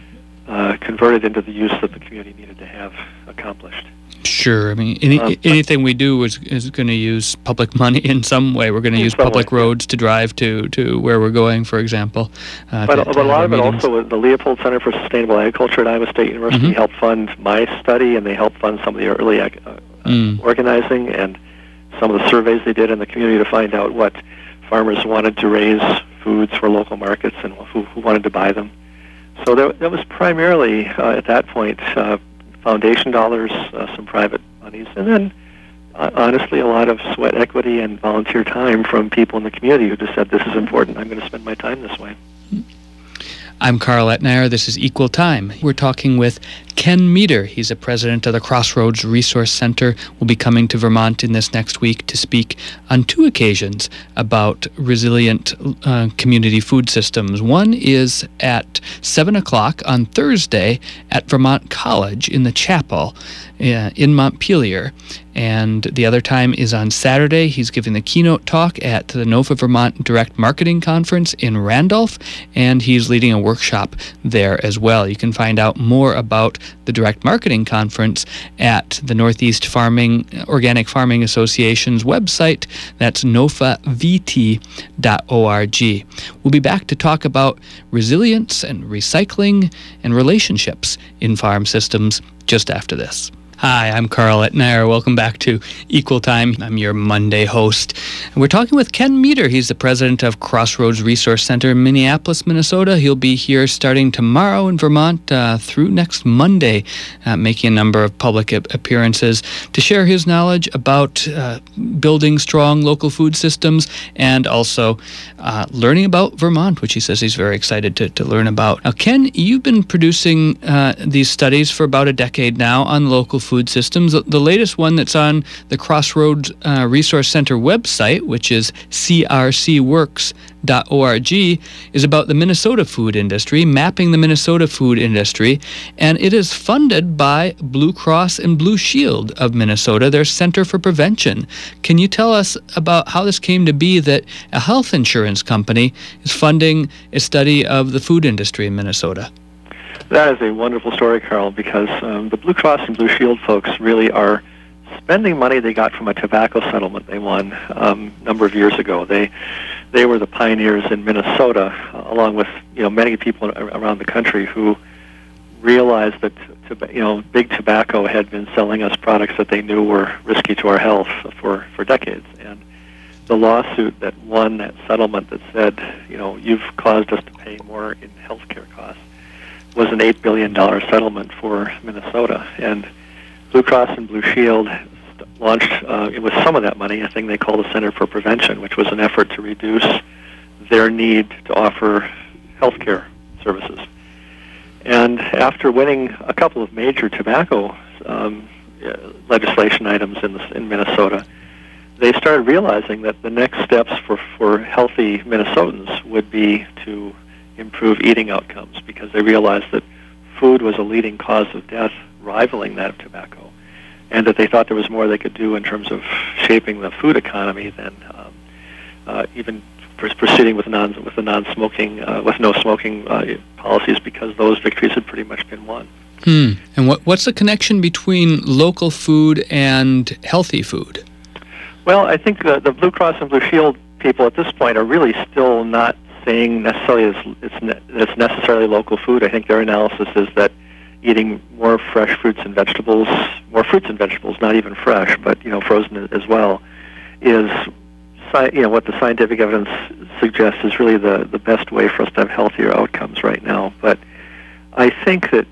uh, converted into the use that the community needed to have accomplished. Sure. I mean, any, um, anything we do is is going to use public money in some way. We're going to use public way, roads yeah. to drive to, to where we're going, for example. Uh, but, to, but to a lot of it meetings. also, the Leopold Center for Sustainable Agriculture at Iowa State University mm-hmm. helped fund my study, and they helped fund some of the early uh, mm. organizing and some of the surveys they did in the community to find out what farmers wanted to raise foods for local markets and who, who wanted to buy them. So that, that was primarily, uh, at that point, uh, foundation dollars, uh, some private monies, and then, uh, honestly, a lot of sweat equity and volunteer time from people in the community who just said, this is important, I'm going to spend my time this way. I'm Carl Etnayer. This is Equal Time. We're talking with Ken Meter. He's a president of the Crossroads Resource Center. Will be coming to Vermont in this next week to speak on two occasions about resilient uh, community food systems. One is at seven o'clock on Thursday at Vermont College in the chapel uh, in Montpelier. And the other time is on Saturday. He's giving the keynote talk at the NOFA Vermont Direct Marketing Conference in Randolph, and he's leading a workshop there as well. You can find out more about the Direct Marketing Conference at the Northeast Farming Organic Farming Association's website. That's nofa v t dot org. We'll be back to talk about resilience and recycling and relationships in farm systems just after this. Hi, I'm Carl Etnayer. Welcome back to Equal Time. I'm your Monday host. And we're talking with Ken Meter. He's the president of Crossroads Resource Center in Minneapolis, Minnesota. He'll be here starting tomorrow in Vermont uh, through next Monday, uh, making a number of public appearances to share his knowledge about uh, building strong local food systems and also uh, learning about Vermont, which he says he's very excited to, to learn about. Now, Ken, you've been producing uh, these studies for about a decade now on local food systems. The latest one that's on the Crossroads uh, Resource Center website, which is c r c works dot org, is about the Minnesota food industry, mapping the Minnesota food industry, and it is funded by Blue Cross and Blue Shield of Minnesota, their Center for Prevention. Can you tell us about how this came to be that a health insurance company is funding a study of the food industry in Minnesota? That is a wonderful story, Carl, because um, the Blue Cross and Blue Shield folks really are spending money they got from a tobacco settlement they won um, a number of years ago. They they were the pioneers in Minnesota, uh, along with you know many people around the country who realized that to, you know big tobacco had been selling us products that they knew were risky to our health for, for decades. And the lawsuit that won that settlement that said, you know, you've caused us to pay more in health care costs was an eight billion dollars settlement for Minnesota. And Blue Cross and Blue Shield launched, uh, with some of that money, a thing they call the Center for Prevention, which was an effort to reduce their need to offer health care services. And after winning a couple of major tobacco um, legislation items in, the, in Minnesota, they started realizing that the next steps for, for healthy Minnesotans would be to improve eating outcomes, because they realized that food was a leading cause of death, rivaling that of tobacco, and that they thought there was more they could do in terms of shaping the food economy than um, uh, even proceeding with non with the non-smoking uh, with no smoking uh, policies, because those victories had pretty much been won. Hmm. And what what's the connection between local food and healthy food? Well, I think the, the Blue Cross and Blue Shield people at this point are really still not saying necessarily it's, it's, ne- it's necessarily local food. I think their analysis is that eating more fresh fruits and vegetables, more fruits and vegetables, not even fresh, but you know, frozen as well, is sci- you know what the scientific evidence suggests is really the, the best way for us to have healthier outcomes right now. But I think that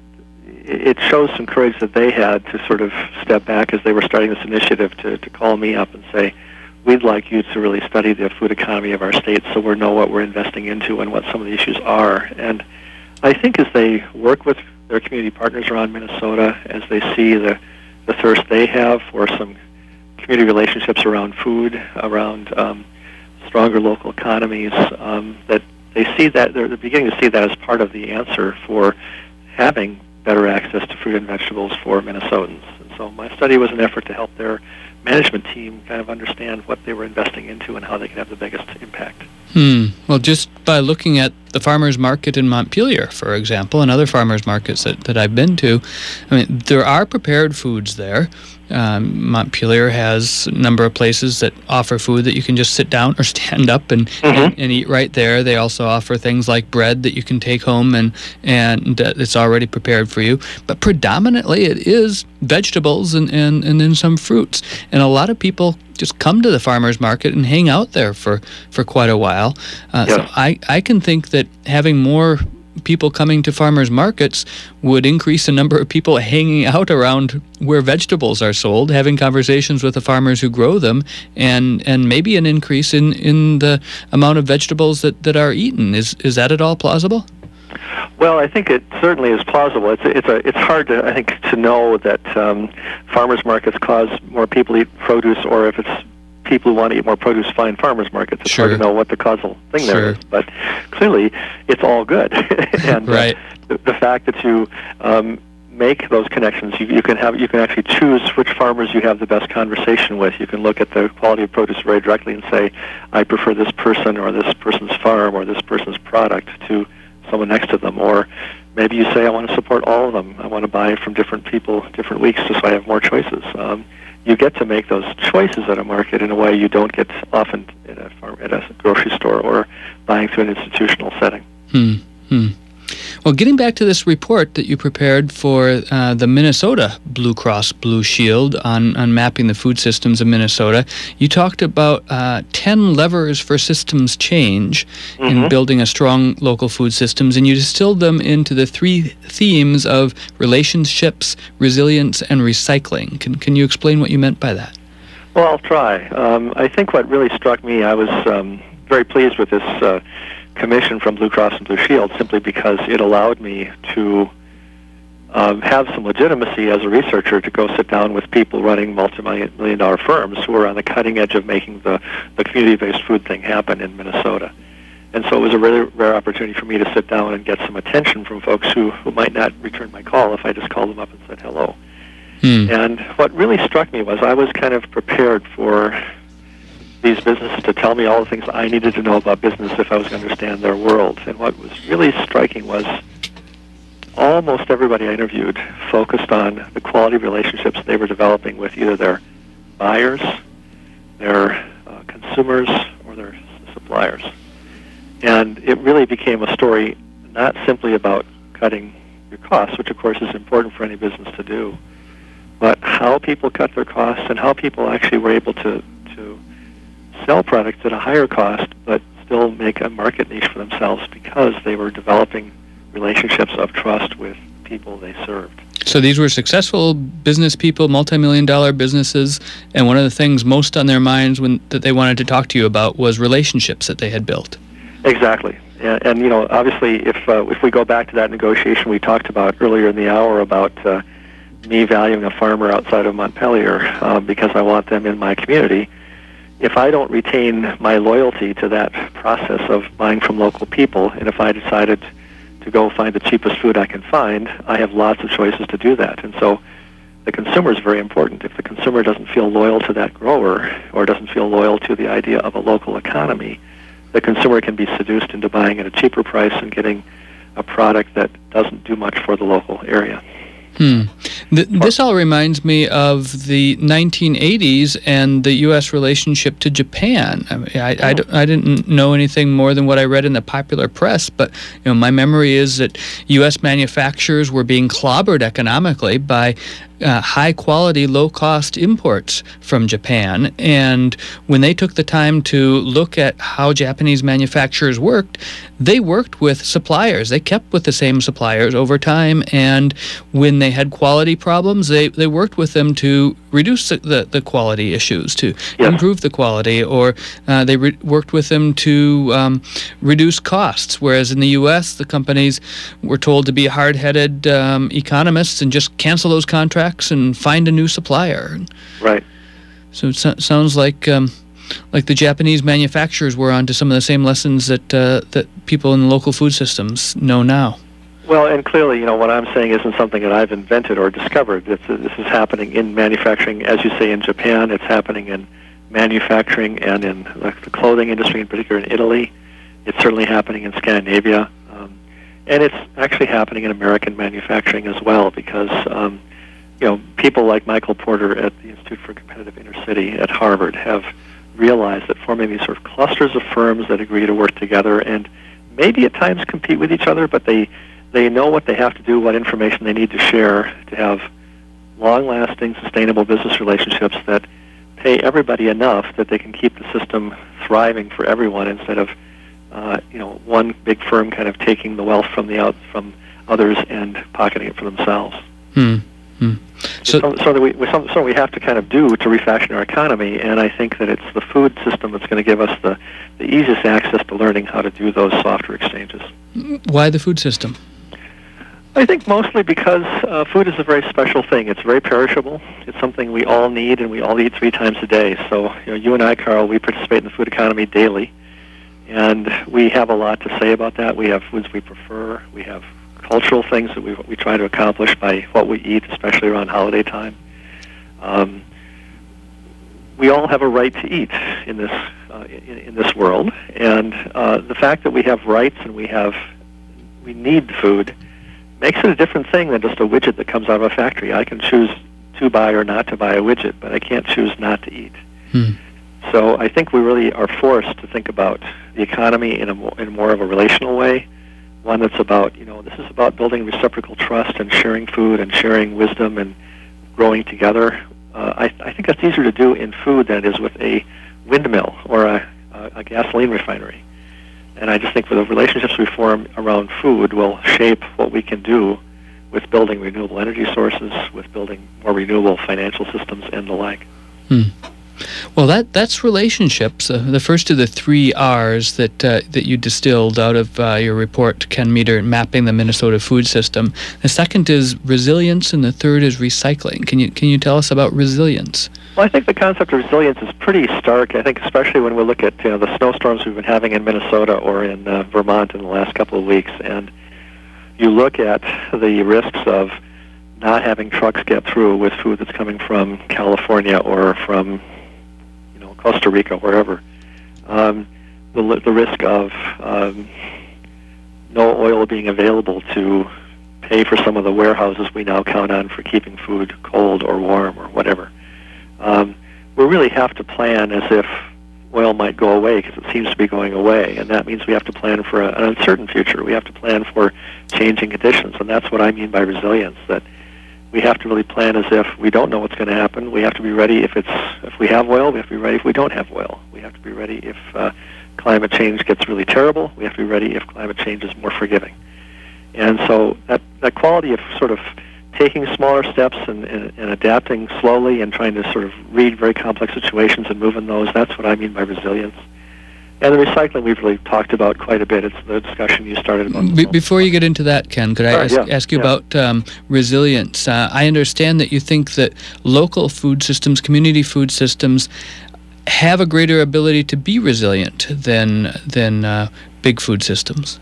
it shows some courage that they had to sort of step back as they were starting this initiative to, to call me up and say, we'd like you to really study the food economy of our state so we know what we're investing into and what some of the issues are. And I think as they work with their community partners around Minnesota, as they see the, the thirst they have for some community relationships around food, around um, stronger local economies, um, that they see that, they're beginning to see that as part of the answer for having better access to fruit and vegetables for Minnesotans. And so my study was an effort to help their management team kind of understand what they were investing into and how they could have the biggest impact. Hmm. Well, just by looking at the farmers market in Montpelier, for example, and other farmers markets that, that I've been to, I mean, there are prepared foods there. Um, Montpelier has a number of places that offer food that you can just sit down or stand up and, mm-hmm. and, and eat right there. They also offer things like bread that you can take home and, and uh, it's already prepared for you. But predominantly it is vegetables and, and, and then some fruits. And a lot of people just come to the farmers market and hang out there for, for quite a while. Uh, yes. So I, I can think that having more people coming to farmers markets would increase the number of people hanging out around where vegetables are sold, having conversations with the farmers who grow them, and, and maybe an increase in, in the amount of vegetables that, that are eaten. Is is that at all plausible? Well, I think it certainly is plausible. It's it's a it's hard to I think to know that um, farmers markets cause more people to eat produce, or if it's people who want to eat more produce find farmers markets. It's Sure. hard to know what the causal thing Sure. there is, but clearly it's all good. and Right. uh, the, the fact that you um, make those connections, you, you can have you can actually choose which farmers you have the best conversation with. You can look at the quality of produce very directly and say, I prefer this person or this person's farm or this person's product to someone next to them. Or maybe you say, I want to support all of them. I want to buy from different people, different weeks, just so I have more choices. Um, you get to make those choices at a market in a way you don't get often at a farm, at a grocery store or buying through an institutional setting. Hmm. Hmm. Well, getting back to this report that you prepared for uh, the Minnesota Blue Cross Blue Shield on, on mapping the food systems of Minnesota, you talked about uh, ten levers for systems change Mm-hmm. in building a strong local food systems, and you distilled them into the three themes of relationships, resilience, and recycling. Can, can you explain what you meant by that? Well, I'll try. Um, I think what really struck me, I was um, very pleased with this uh, commission from Blue Cross and Blue Shield, simply because it allowed me to um, have some legitimacy as a researcher to go sit down with people running multi-million million dollar firms who are on the cutting edge of making the, the community-based food thing happen in Minnesota. And so it was a really rare opportunity for me to sit down and get some attention from folks who, who might not return my call if I just called them up and said hello. Hmm. And what really struck me was I was kind of prepared for these businesses to tell me all the things I needed to know about business if I was going to understand their world. And what was really striking was almost everybody I interviewed focused on the quality of relationships they were developing with either their buyers, their uh, consumers, or their suppliers. And it really became a story not simply about cutting your costs, which of course is important for any business to do, but how people cut their costs and how people actually were able to, to sell products at a higher cost but still make a market niche for themselves because they were developing relationships of trust with people they served. So these were successful business people, multi-million dollar businesses, and one of the things most on their minds when that they wanted to talk to you about was relationships that they had built. Exactly. And, and you know, obviously, if uh, if we go back to that negotiation we talked about earlier in the hour about uh, me valuing a farmer outside of Montpelier uh, because I want them in my community, if I don't retain my loyalty to that process of buying from local people, and if I decided to go find the cheapest food I can find, I have lots of choices to do that. And so the consumer is very important. If the consumer doesn't feel loyal to that grower or doesn't feel loyal to the idea of a local economy, the consumer can be seduced into buying at a cheaper price and getting a product that doesn't do much for the local area. Hmm. Th- this all reminds me of the nineteen eighties and the U S relationship to Japan. I, mean, I, I, d- I didn't know anything more than what I read in the popular press, but you know, my memory is that U S manufacturers were being clobbered economically by uh, high-quality, low-cost imports from Japan. And when they took the time to look at how Japanese manufacturers worked, they worked with suppliers. They kept with the same suppliers over time, and when they had quality problems, they, they worked with them to reduce the, the, the quality issues, to Yes. improve the quality, or uh, they re- worked with them to um, reduce costs, whereas in the U S, the companies were told to be hard-headed um, economists and just cancel those contracts and find a new supplier. Right. So it so- sounds like um, like the Japanese manufacturers were onto some of the same lessons that uh, that people in local food systems know now. Well, and clearly, you know, what I'm saying isn't something that I've invented or discovered. This, this is happening in manufacturing, as you say, in Japan. It's happening in manufacturing and in like, the clothing industry, in particular in Italy. It's certainly happening in Scandinavia. Um, and it's actually happening in American manufacturing as well because, um, you know, people like Michael Porter at the Institute for Competitive Intercity at Harvard have realized that forming these sort of clusters of firms that agree to work together and maybe at times compete with each other, but they They know what they have to do, what information they need to share to have long-lasting, sustainable business relationships that pay everybody enough that they can keep the system thriving for everyone instead of, uh, you know, one big firm kind of taking the wealth from the out from others and pocketing it for themselves. Hmm. Hmm. So, So, so that we, we some, so we have to kind of do to refashion our economy, and I think that it's the food system that's going to give us the, the easiest access to learning how to do those softer exchanges. why the food system? I think mostly because uh, food is a very special thing. It's very perishable. It's something we all need, and we all eat three times a day. So, you know, you and I, Carl, we participate in the food economy daily, and we have a lot to say about that. We have foods we prefer. We have cultural things that we we try to accomplish by what we eat, especially around holiday time. Um, we all have a right to eat in this uh, in, in this world, and uh, the fact that we have rights and we have we need food makes it a different thing than just a widget that comes out of a factory. I can choose to buy or not to buy a widget, but I can't choose not to eat. Hmm. So I think we really are forced to think about the economy in a more, in more of a relational way, one that's about, you know, this is about building reciprocal trust and sharing food and sharing wisdom and growing together. Uh, I, I think that's easier to do in food than it is with a windmill or a, a, a gasoline refinery. And I just think the relationships we form around food will shape what we can do with building renewable energy sources, with building more renewable financial systems, and the like. Hmm. Well, that that's relationships. Uh, the first of the three R's that uh, that you distilled out of uh, your report, Ken Meter, mapping the Minnesota food system. The second is resilience, and the third is recycling. Can you can you tell us about resilience? Well, I think the concept of resilience is pretty stark. I think especially when we look at, you know, the snowstorms we've been having in Minnesota or in uh, Vermont in the last couple of weeks, and you look at the risks of not having trucks get through with food that's coming from California or from, you know, Costa Rica, wherever. Um, the the risk of um, no oil being available to pay for some of the warehouses we now count on for keeping food cold or warm or whatever. Um, we really have to plan as if oil might go away, because it seems to be going away, and that means we have to plan for a, an uncertain future. We have to plan for changing conditions, and that's what I mean by resilience, that we have to really plan as if we don't know what's going to happen. We have to be ready if it's if we have oil. We have to be ready if we don't have oil. We have to be ready if uh, climate change gets really terrible. We have to be ready if climate change is more forgiving. And so that, that quality of sort of taking smaller steps and, and, and adapting slowly and trying to sort of read very complex situations and move in those, that's what I mean by resilience. And the recycling we've really talked about quite a bit. It's the discussion you started about. Be- before you get into that, Ken, could I Sorry, ask, yeah, ask you yeah. about um, resilience? Uh, I understand that you think that local food systems, community food systems, have a greater ability to be resilient than than uh, big food systems.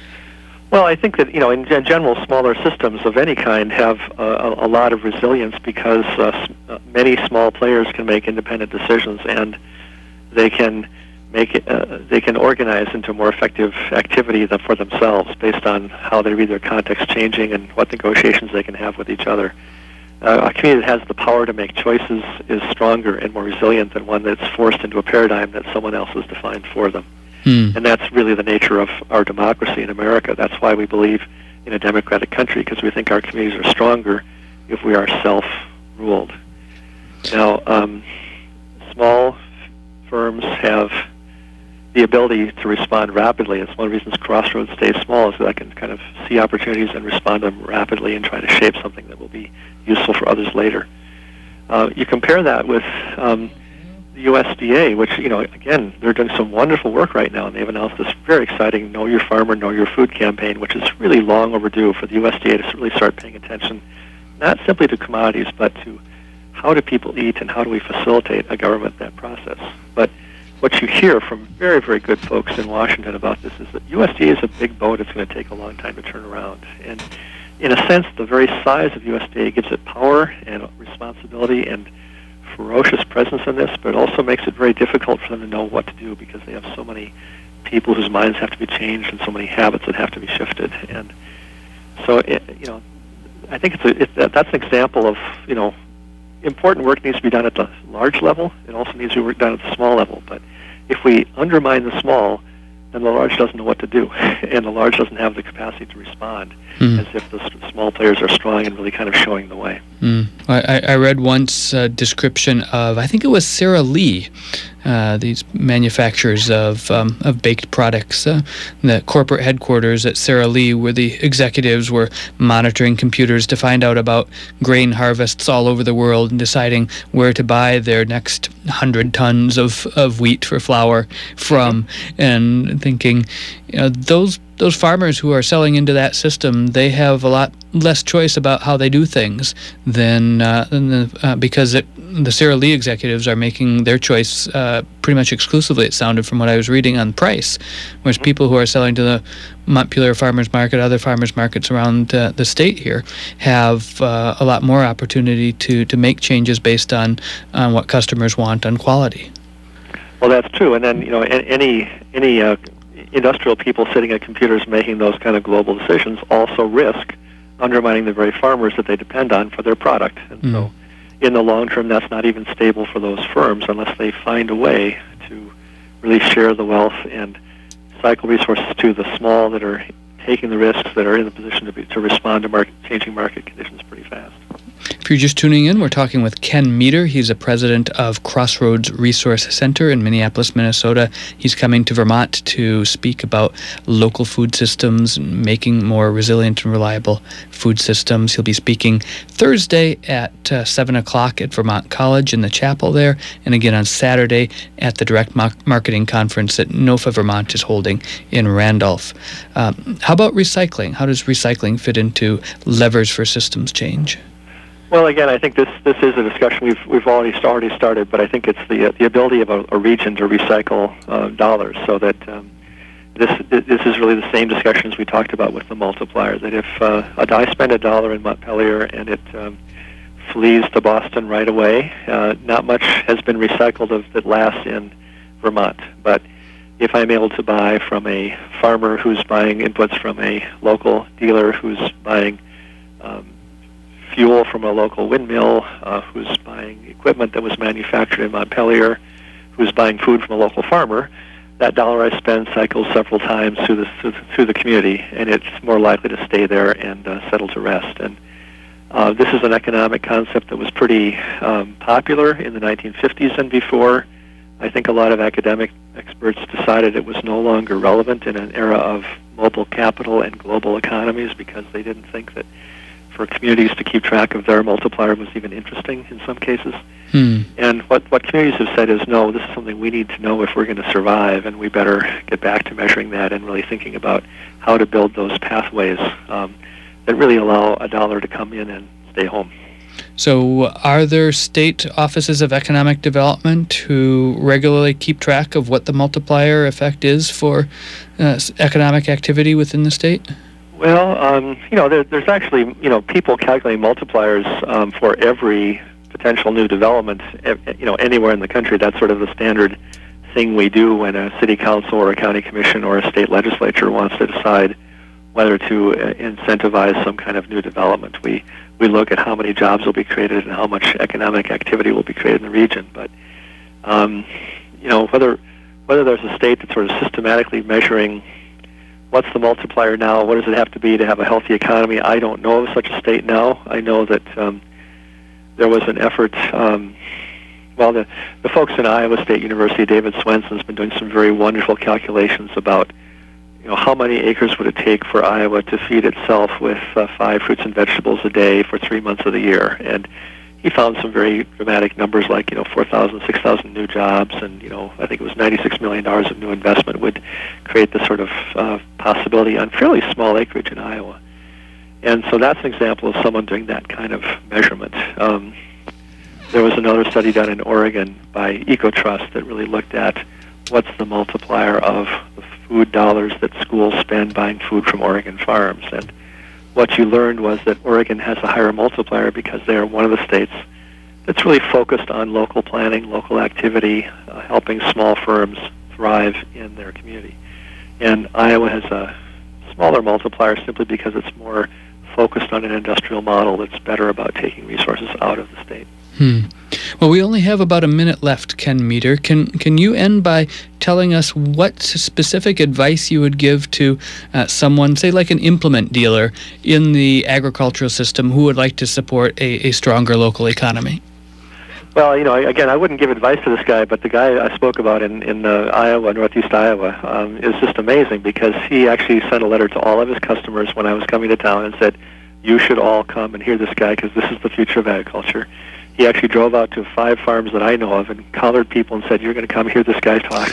Well, I think that, you know, in gen- general, smaller systems of any kind have uh, a, a lot of resilience because uh, s- uh, many small players can make independent decisions, and they can make it, uh, they can organize into more effective activity than for themselves based on how they read their context changing and what negotiations they can have with each other. Uh, a community that has the power to make choices is stronger and more resilient than one that's forced into a paradigm that someone else has defined for them. Hmm. And that's really the nature of our democracy in America. That's why we believe in a democratic country, because we think our communities are stronger if we are self-ruled. Now, um, small firms have the ability to respond rapidly. It's one of the reasons Crossroads stays small, is that I can kind of see opportunities and respond to them rapidly and try to shape something that will be useful for others later. Uh, you compare that with um, the U S D A, which, you know, again, they're doing some wonderful work right now, and they've announced this very exciting Know Your Farmer, Know Your Food campaign, which is really long overdue for the U S D A to really start paying attention, not simply to commodities, but to how do people eat and how do we facilitate a government that process. But what you hear from very, very good folks in Washington about this is that U S D A is a big boat. It's going to take a long time to turn around. And in a sense, the very size of U S D A gives it power and responsibility and ferocious presence in this, but it also makes it very difficult for them to know what to do because they have so many people whose minds have to be changed and so many habits that have to be shifted. And so, it, you know, I think it's a, it, that's an example of, you know, important work needs to be done at the large level. It also needs to be done at the small level. But if we undermine the small, then the large doesn't know what to do, and the large doesn't have the capacity to respond, Mm. as if the s- small players are strong and really kind of showing the way. Mm. I, I read once a description of, I think it was Sara Lee, uh, these manufacturers of um, of baked products. Uh, the corporate headquarters at Sara Lee, where the executives were monitoring computers to find out about grain harvests all over the world and deciding where to buy their next hundred tons of, of wheat for flour from, and thinking, you know, those those farmers who are selling into that system, they have a lot less choice about how they do things than, uh, than the, uh, because it, the Sara Lee executives are making their choice uh, pretty much exclusively, it sounded from what I was reading, on price, whereas people who are selling to the Montpelier Farmers Market, other farmers markets around uh, the state here, have uh, a lot more opportunity to, to make changes based on, on what customers want on quality. Well, that's true. And then, you know, a- any any uh, industrial people sitting at computers making those kind of global decisions also risk undermining the very farmers that they depend on for their product. And Mm. so in the long term, that's not even stable for those firms unless they find a way to really share the wealth and cycle resources to the small that are taking the risks, that are in the position to, be, to respond to market, changing market conditions pretty fast. If you're just tuning in, we're talking with Ken Meter. He's a president of Crossroads Resource Center in Minneapolis, Minnesota. He's coming to Vermont to speak about local food systems, making more resilient and reliable food systems. He'll be speaking Thursday at uh, seven o'clock at Vermont College in the chapel there, and again on Saturday at the Direct Mar- Marketing Conference that NOFA Vermont is holding in Randolph. Um, how about recycling? How does recycling fit into levers for systems change? Well, again, I think this this is a discussion we've we've already already started, but I think it's the uh, the ability of a, a region to recycle uh, dollars, so that um, this this is really the same discussion as we talked about with the multiplier. That if uh, I spend a dollar in Montpelier and it um, flees to Boston right away, uh, not much has been recycled of that lasts in Vermont. But if I'm able to buy from a farmer who's buying inputs from a local dealer who's buying um, fuel from a local windmill, uh, who's buying equipment that was manufactured in Montpelier, who's buying food from a local farmer, that dollar I spend cycles several times through the through, through the community, and it's more likely to stay there and uh, settle to rest. And uh, this is an economic concept that was pretty um, popular in the nineteen fifties and before. I think a lot of academic experts decided it was no longer relevant in an era of mobile capital and global economies because they didn't think that for communities to keep track of their multiplier was even interesting in some cases. Hmm. And what, what communities have said is, no, this is something we need to know if we're going to survive, and we better get back to measuring that and really thinking about how to build those pathways um, that really allow a dollar to come in and stay home. So are there state offices of economic development who regularly keep track of what the multiplier effect is for uh, economic activity within the state? Well, um, you know, there, there's actually, you know, people calculating multipliers um, for every potential new development, you know, anywhere in the country. That's sort of the standard thing we do when a city council or a county commission or a state legislature wants to decide whether to uh, incentivize some kind of new development. We we look at how many jobs will be created and how much economic activity will be created in the region. But um, you know, whether whether there's a state that's sort of systematically measuring what's the multiplier now, what does it have to be to have a healthy economy, I don't know of such a state now. I know that um, there was an effort. Um, well, the the folks in Iowa State University, David Swenson, has been doing some very wonderful calculations about, you know, how many acres would it take for Iowa to feed itself with uh, five fruits and vegetables a day for three months of the year. And he found some very dramatic numbers like, you know, four thousand, six thousand new jobs, and, you know, I think it was ninety-six million dollars of new investment would create this sort of uh, possibility on fairly small acreage in Iowa. And so that's an example of someone doing that kind of measurement. Um, there was another study done in Oregon by EcoTrust that really looked at what's the multiplier of the food dollars that schools spend buying food from Oregon farms. And what you learned was that Oregon has a higher multiplier because they are one of the states that's really focused on local planning, local activity, uh, helping small firms thrive in their community. And Iowa has a smaller multiplier simply because it's more focused on an industrial model that's better about taking resources out of the state. Hmm. Well, we only have about a minute left, Ken Meter. Can can you end by telling us what specific advice you would give to uh, someone, say like an implement dealer in the agricultural system who would like to support a, a stronger local economy? Well, you know, again, I wouldn't give advice to this guy, but the guy I spoke about in, in uh, Iowa, Northeast Iowa, um, is just amazing because he actually sent a letter to all of his customers when I was coming to town and said, you should all come and hear this guy because this is the future of agriculture. He actually drove out to five farms that I know of and collared people and said, you're going to come hear this guy talk.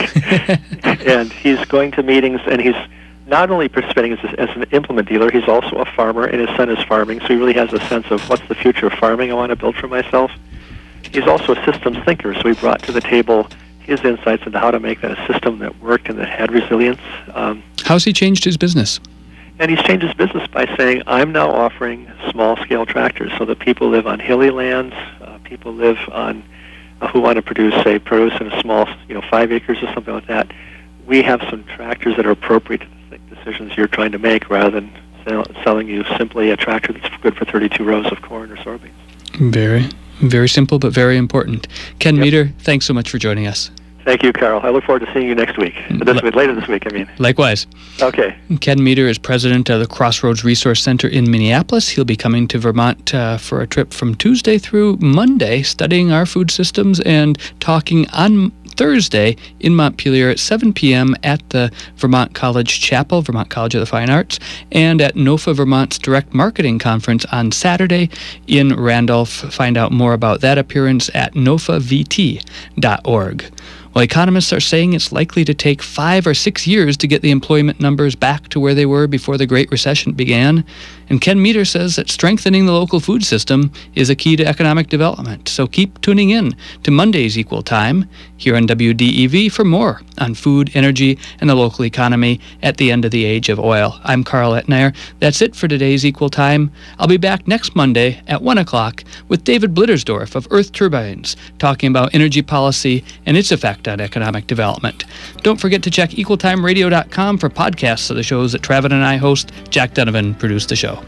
And he's going to meetings, and he's not only participating as, a, as an implement dealer, he's also a farmer, and his son is farming, so he really has a sense of what's the future of farming I want to build for myself. He's also a systems thinker, so he brought to the table his insights into how to make that a system that worked and that had resilience. Um, How's he changed his business? And he's changed his business by saying, I'm now offering small-scale tractors so that people live on hilly lands, uh, people live on, uh, who want to produce, say, produce in a small, you know, five acres or something like that. We have some tractors that are appropriate to the decisions you're trying to make rather than sell, selling you simply a tractor that's good for thirty-two rows of corn or soybeans. Very, very simple but very important. Ken yep. Meter, thanks so much for joining us. Thank you, Carl. I look forward to seeing you next week. This week, later this week, I mean. Likewise. Okay. Ken Meter is president of the Crossroads Resource Center in Minneapolis. He'll be coming to Vermont uh, for a trip from Tuesday through Monday, studying our food systems and talking on Thursday in Montpelier at seven p.m. at the Vermont College Chapel, Vermont College of the Fine Arts, and at NOFA Vermont's Direct Marketing Conference on Saturday in Randolph. Find out more about that appearance at nofa v t dot org. Well, economists are saying it's likely to take five or six years to get the employment numbers back to where they were before the Great Recession began. And Ken Meter says that strengthening the local food system is a key to economic development. So keep tuning in to Monday's Equal Time here on W D E V for more on food, energy, and the local economy at the end of the age of oil. I'm Carl Etnayer. That's it for today's Equal Time. I'll be back next Monday at one o'clock with David Blittersdorf of Earth Turbines talking about energy policy and its effect on economic development. Don't forget to check equal time radio dot com for podcasts of the shows that Travis and I host. Jack Donovan produced the show.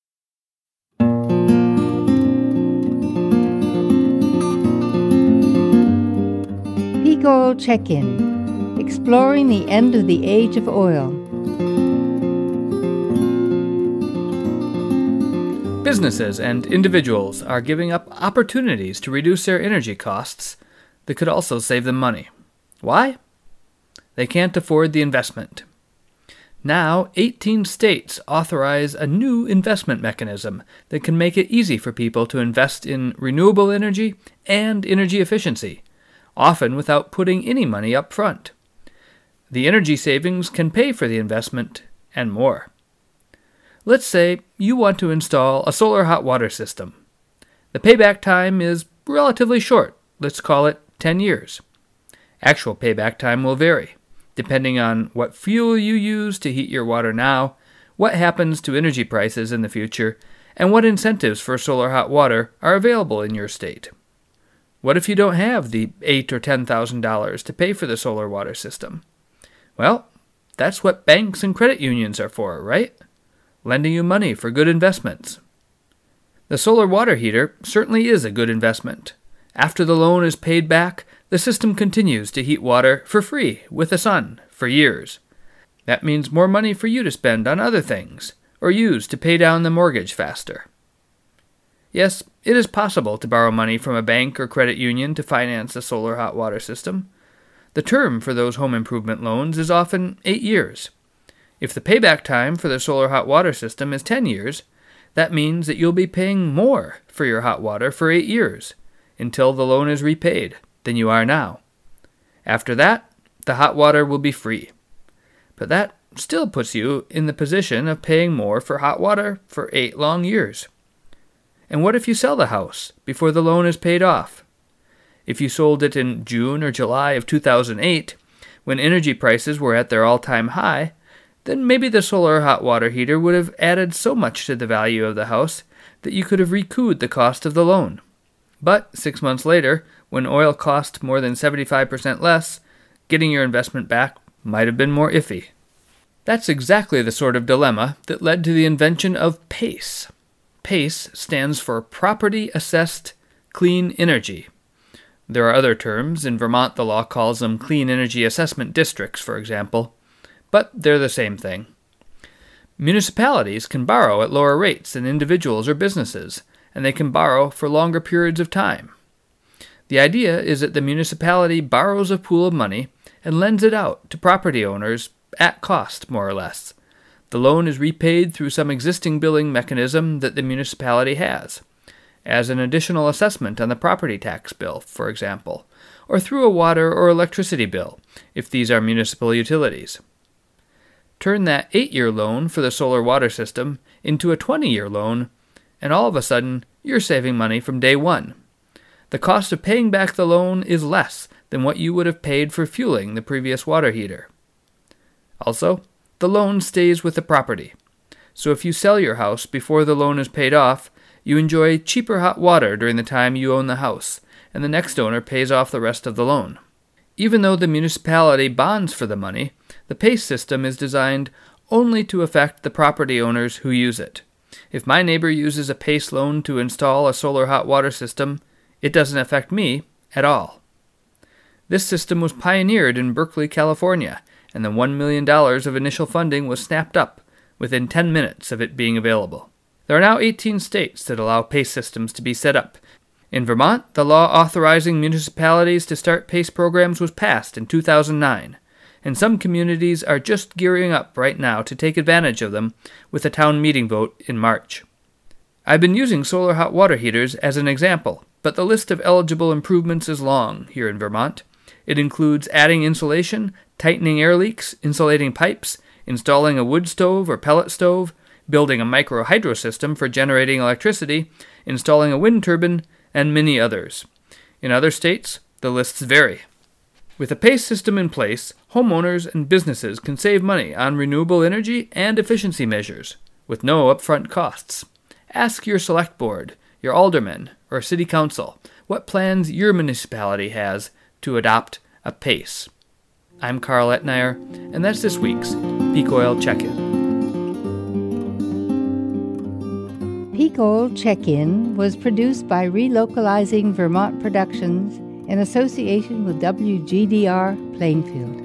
Peak Oil Check-In, exploring the end of the age of oil. Businesses and individuals are giving up opportunities to reduce their energy costs that could also save them money. Why? They can't afford the investment. Now, eighteen states authorize a new investment mechanism that can make it easy for people to invest in renewable energy and energy efficiency, often without putting any money up front. The energy savings can pay for the investment and more. Let's say you want to install a solar hot water system. The payback time is relatively short. Let's call it ten years. Actual payback time will vary, depending on what fuel you use to heat your water now, what happens to energy prices in the future, and what incentives for solar hot water are available in your state. What if you don't have the eight or ten thousand dollars to pay for the solar water system? Well, that's what banks and credit unions are for, right? Lending you money for good investments. The solar water heater certainly is a good investment. After the loan is paid back, the system continues to heat water for free with the sun for years. That means more money for you to spend on other things, or use to pay down the mortgage faster. Yes, it is possible to borrow money from a bank or credit union to finance a solar hot water system. The term for those home improvement loans is often eight years. If the payback time for the solar hot water system is ten years, that means that you'll be paying more for your hot water for eight years, until the loan is repaid, than you are now. After that, the hot water will be free. But that still puts you in the position of paying more for hot water for eight long years. And what if you sell the house before the loan is paid off? If you sold it in June or July of two thousand eight, when energy prices were at their all-time high, then maybe the solar hot water heater would have added so much to the value of the house that you could have recouped the cost of the loan. But six months later, when oil cost more than seventy-five percent less, getting your investment back might have been more iffy. That's exactly the sort of dilemma that led to the invention of PACE. PACE stands for Property Assessed Clean Energy. There are other terms. In Vermont, the law calls them Clean Energy Assessment Districts, for example. But they're the same thing. Municipalities can borrow at lower rates than individuals or businesses, and they can borrow for longer periods of time. The idea is that the municipality borrows a pool of money and lends it out to property owners at cost, more or less. The loan is repaid through some existing billing mechanism that the municipality has, as an additional assessment on the property tax bill, for example, or through a water or electricity bill, if these are municipal utilities. Turn that eight-year loan for the solar water system into a twenty-year loan, and all of a sudden, you're saving money from day one. The cost of paying back the loan is less than what you would have paid for fueling the previous water heater. Also, the loan stays with the property. So if you sell your house before the loan is paid off, you enjoy cheaper hot water during the time you own the house, and the next owner pays off the rest of the loan. Even though the municipality bonds for the money, the PACE system is designed only to affect the property owners who use it. If my neighbor uses a PACE loan to install a solar hot water system, it doesn't affect me at all. This system was pioneered in Berkeley, California, and the one million dollars of initial funding was snapped up within ten minutes of it being available. There are now eighteen states that allow PACE systems to be set up. In Vermont, the law authorizing municipalities to start PACE programs was passed in two thousand nine, and some communities are just gearing up right now to take advantage of them with a town meeting vote in March. I've been using solar hot water heaters as an example, but the list of eligible improvements is long here in Vermont. It includes adding insulation, tightening air leaks, insulating pipes, installing a wood stove or pellet stove, building a micro hydro system for generating electricity, installing a wind turbine, and many others. In other states, the lists vary. With a PACE system in place, homeowners and businesses can save money on renewable energy and efficiency measures, with no upfront costs. Ask your select board, your aldermen, or city council what plans your municipality has to adopt a PACE. I'm Carl Etnayer, and that's this week's Peak Oil Check-In. Peak Oil Check-In was produced by Relocalizing Vermont Productions in association with W G D R Plainfield.